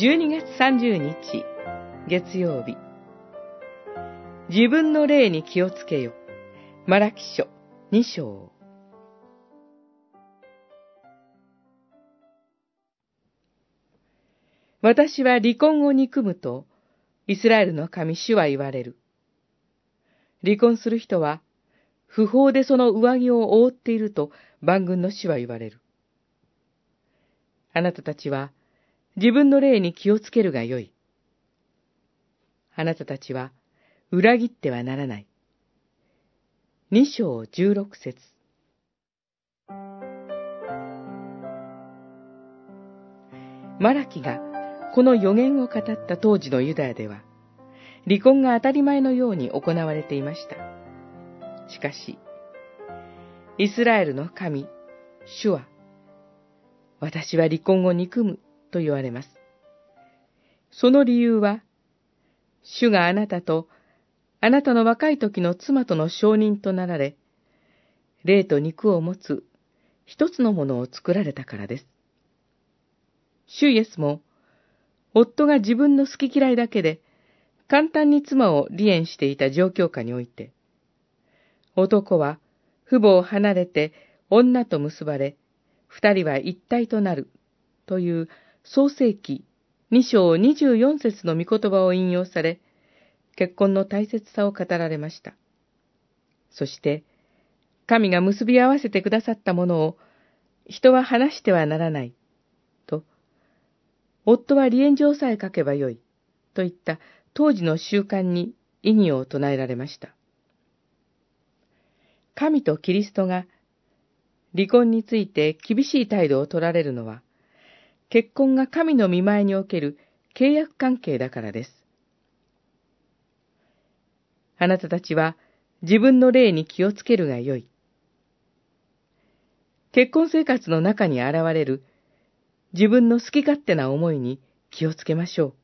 12月30日、月曜日。自分の霊に気をつけよ。マラキ書2章。私は離婚を憎むと、イスラエルの神主は言われる。離婚する人は、不法でその上着を覆っていると万軍の主は言われる。あなたたちは、自分の霊に気をつけるがよい。あなたたちは、裏切ってはならない。2章16節。マラキがこの預言を語った当時のユダヤでは、離婚が当たり前のように行われていました。しかし、イスラエルの神、主は、私は離婚を憎むと言われます。その理由は、主があなたと、あなたの若い時の妻との証人となられ、霊と肉を持つ一つのものを作られたからです。主イエスも、夫が自分の好き嫌いだけで、簡単に妻を離縁していた状況下において、男は父母を離れて女と結ばれ、二人は一体となるという創世記2章24節の御言葉を引用され、結婚の大切さを語られました。そして、神が結び合わせてくださったものを人は離してはならないと、夫は離縁状さえ書けばよいといった当時の習慣に異議を唱えられました。神とキリストが離婚について厳しい態度を取られるのは、結婚が神の御前における契約関係だからです。あなたたちは自分の霊に気をつけるがよい。結婚生活の中に現れる自分の好き勝手な思いに気をつけましょう。